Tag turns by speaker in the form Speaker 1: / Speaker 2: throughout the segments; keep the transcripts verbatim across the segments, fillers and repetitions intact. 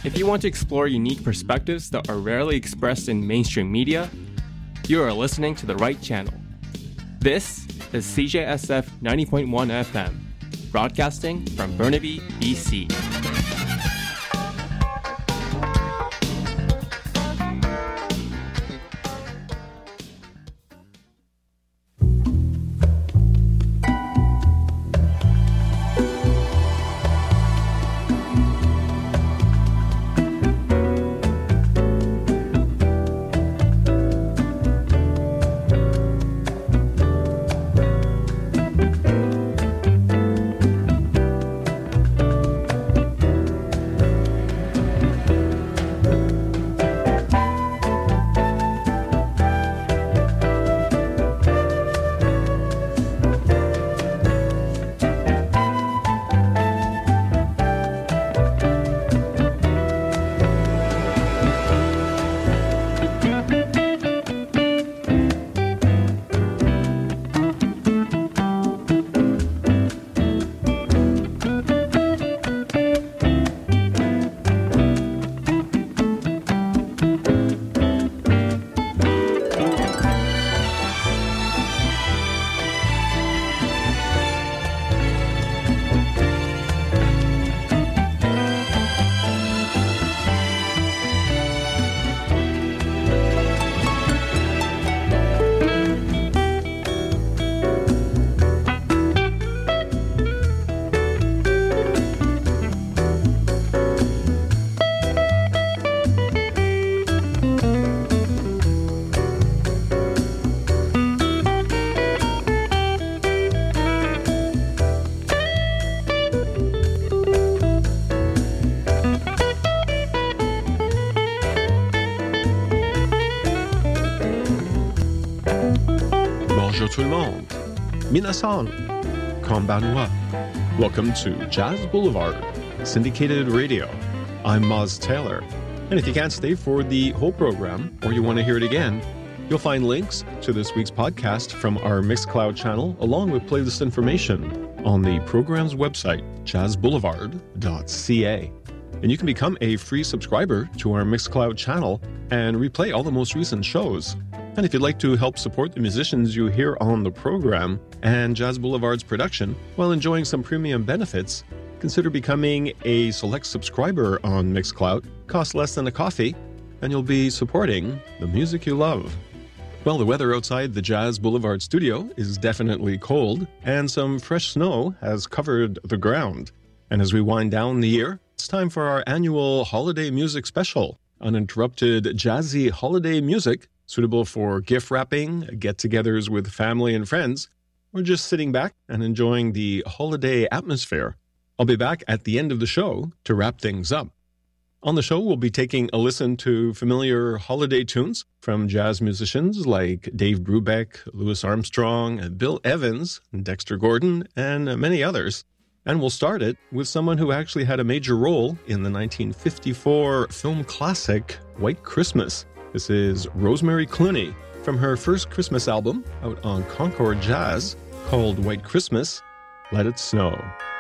Speaker 1: If you want to explore unique perspectives that are rarely expressed in mainstream media, you are listening to the right channel. This is C J S F ninety point one F M, broadcasting from Burnaby, B C.
Speaker 2: Bonjour tout le monde. Minasan. Konbanwa. Welcome to Jazz Boulevard, syndicated radio. I'm Moz Taylor. And if you can't stay for the whole program, or you want to hear it again, you'll find links to this week's podcast from our Mixcloud channel, along with playlist information on the program's website, jazz boulevard dot c a. And you can become a free subscriber to our Mixcloud channel and replay all the most recent shows. And if you'd like to help support the musicians you hear on the program and Jazz Boulevard's production while enjoying some premium benefits, consider becoming a select subscriber on Mixcloud. Costs less than a coffee, and you'll be supporting the music you love. Well, the weather outside the Jazz Boulevard studio is definitely cold, and some fresh snow has covered the ground. And as we wind down the year, it's time for our annual holiday music special, uninterrupted jazzy holiday music suitable for gift wrapping, get-togethers with family and friends, or just sitting back and enjoying the holiday atmosphere. I'll be back at the end of the show to wrap things up. On the show, we'll be taking a listen to familiar holiday tunes from jazz musicians like Dave Brubeck, Louis Armstrong, Bill Evans, Dexter Gordon, and many others. And we'll start it with someone who actually had a major role in the nineteen fifty-four film classic, White Christmas. This is Rosemary Clooney from her first Christmas album out on Concord Jazz called White Christmas, Let It Snow.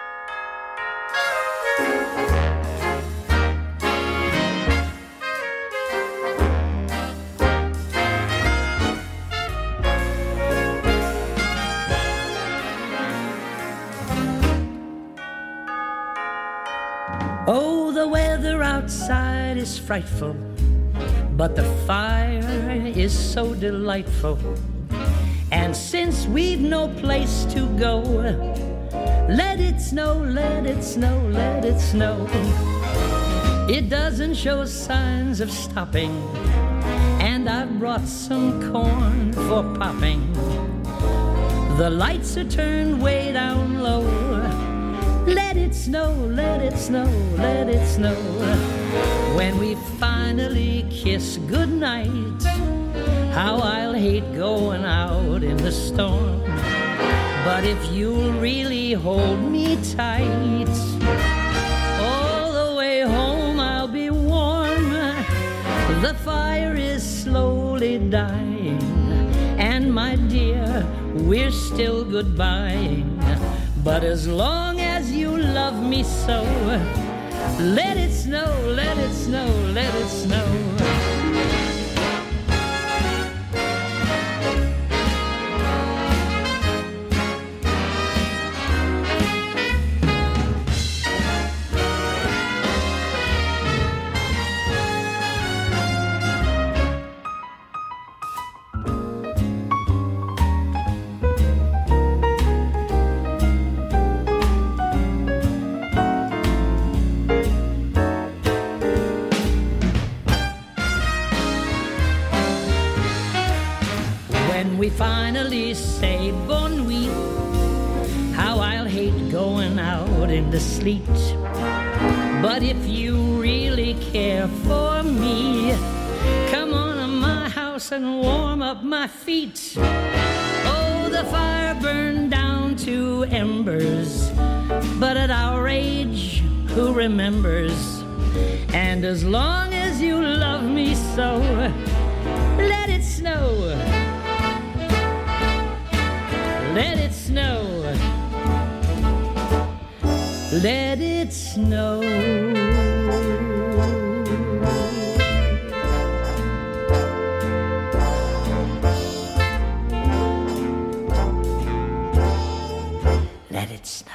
Speaker 3: Oh, the weather outside is frightful, but the fire is so delightful. And since we've no place to go, let it snow, let it snow, let it snow. It doesn't show signs of stopping, and I've brought some corn for popping. The lights are turned way down low. Let it snow, let it snow, let it snow. When we finally kiss goodnight, how I'll hate going out in the storm. But if you'll really hold me tight, all the way home I'll be warm. The fire is slowly dying, and my dear, we're still goodbying. But as long as you love me so, Let it snow, let it snow, let it snow. We finally say bon nuit. How I'll hate going out in the sleet. But if you really care for me, come on to my house and warm up my feet. Oh, the fire burned down to embers, but at our age, who remembers? And as long as you love me so, let it snow. Let it snow. Let it snow. Let it snow.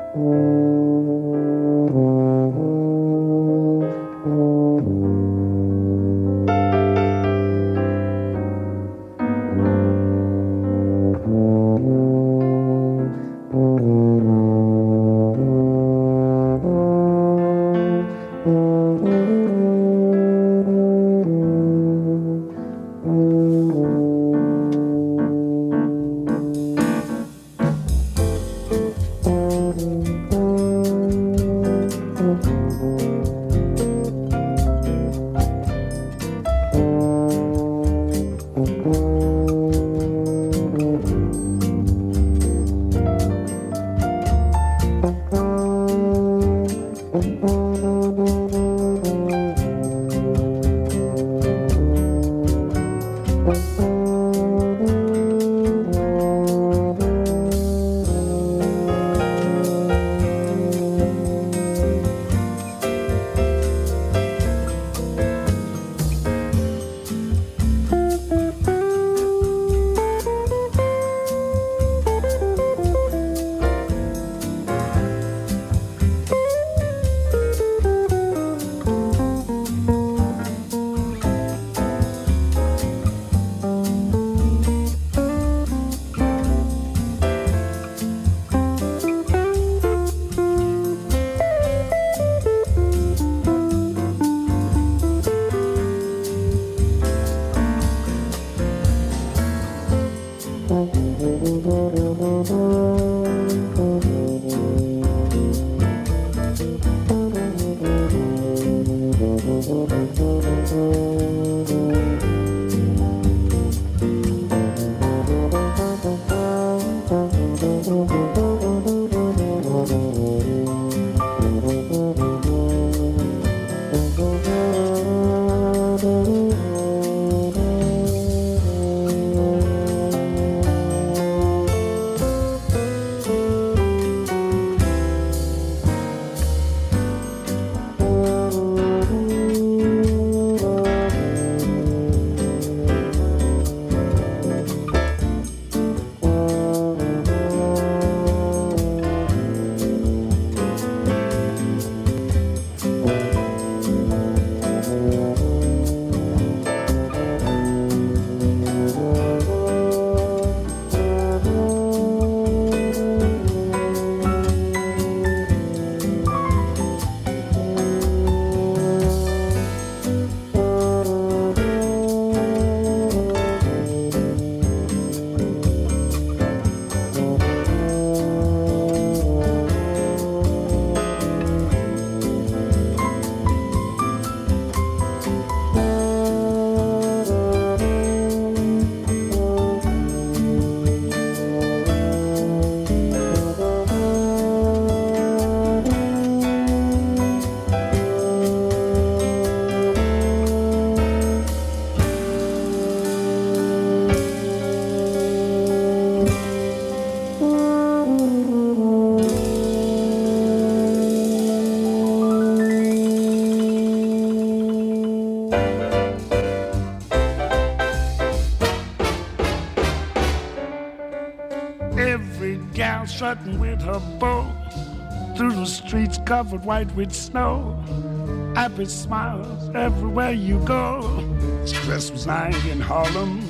Speaker 4: Strutting with her bow through the streets covered white with snow. Happy smiles everywhere you go. It's Christmas night in Harlem.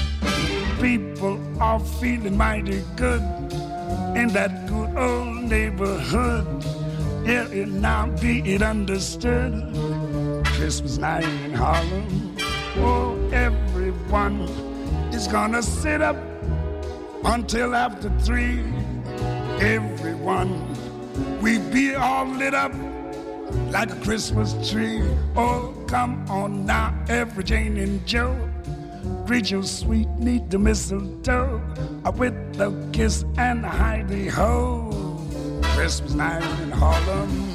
Speaker 4: People are feeling mighty good in that good old neighborhood. Yeah, it now be it understood. Christmas night in Harlem. Oh, everyone is gonna sit up until after three. Everyone, we be all lit up like a Christmas tree. Oh, come on now, every Jane and Joe, greet your sweet, neat the mistletoe with the kiss and the hidey-ho. Christmas night in Harlem.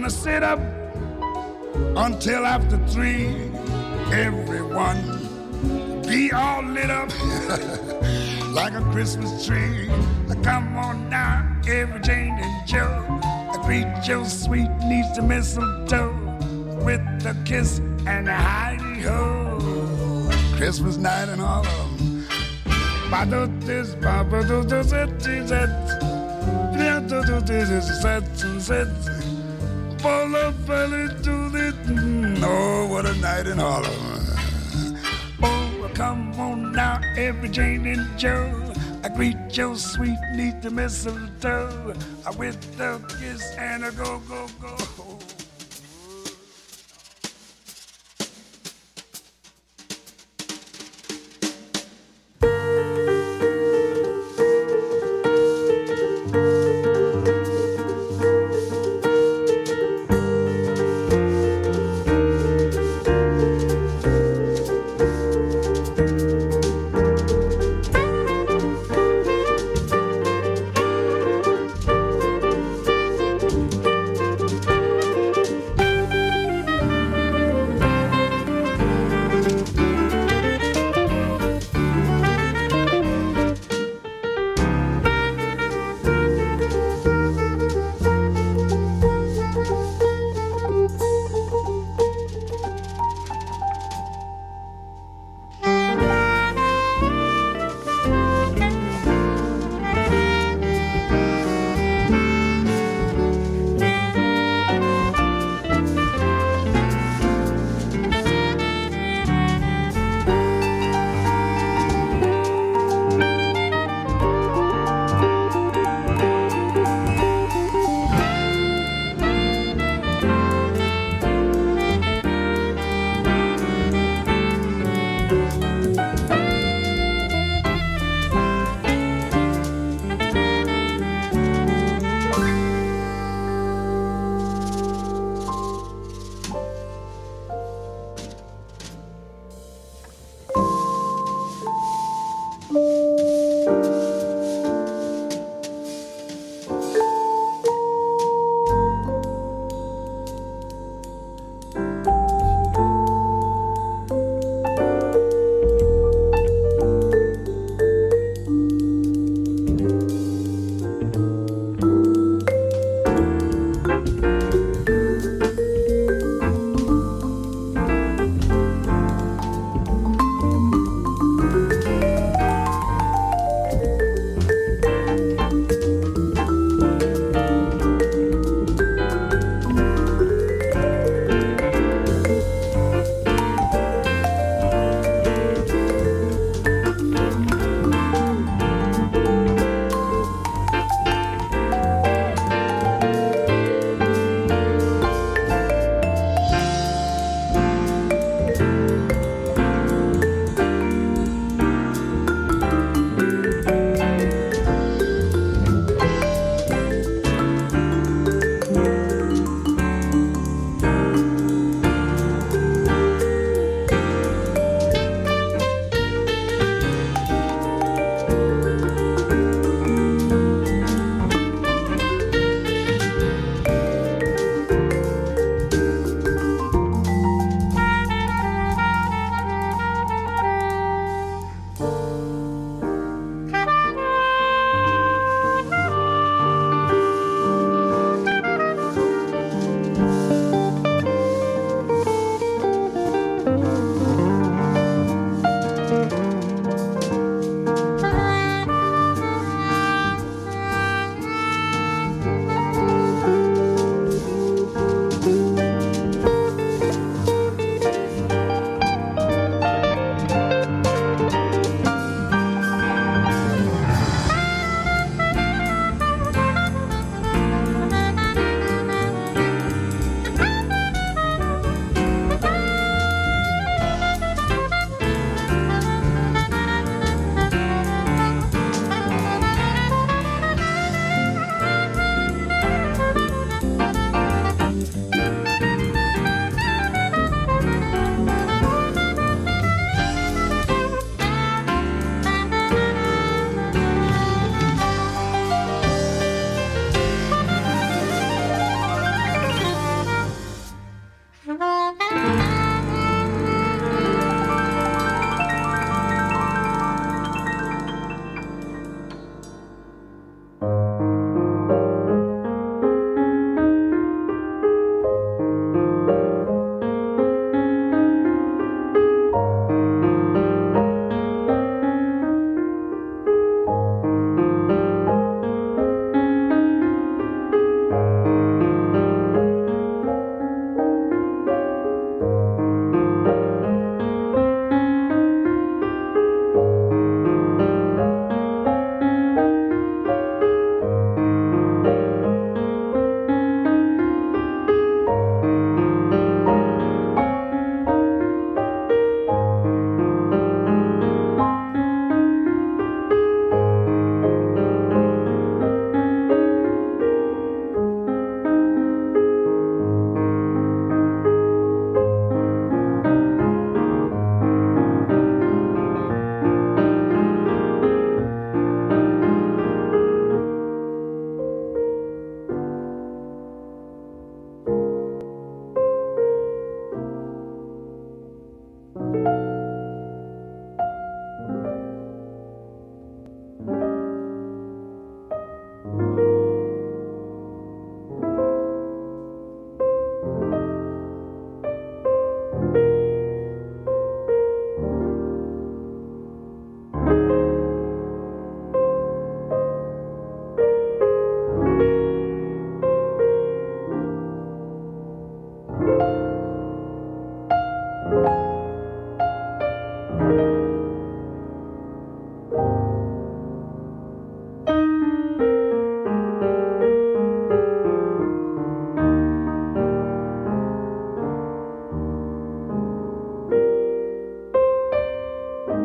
Speaker 4: gonna sit up until after three. Everyone be all lit up like a Christmas tree. Come on now, every Jane and Joe, greet your sweet niece to mistletoe with a kiss and a hidey-ho. Christmas night and all of them. Ba-do-dis, ba-ba-do-do-zet-zet. Full of belly to the. Oh, what a night in Harlem. Oh, come on now, every Jane and Joe. I greet your sweet niece to mistletoe with a kiss and a go, go, go.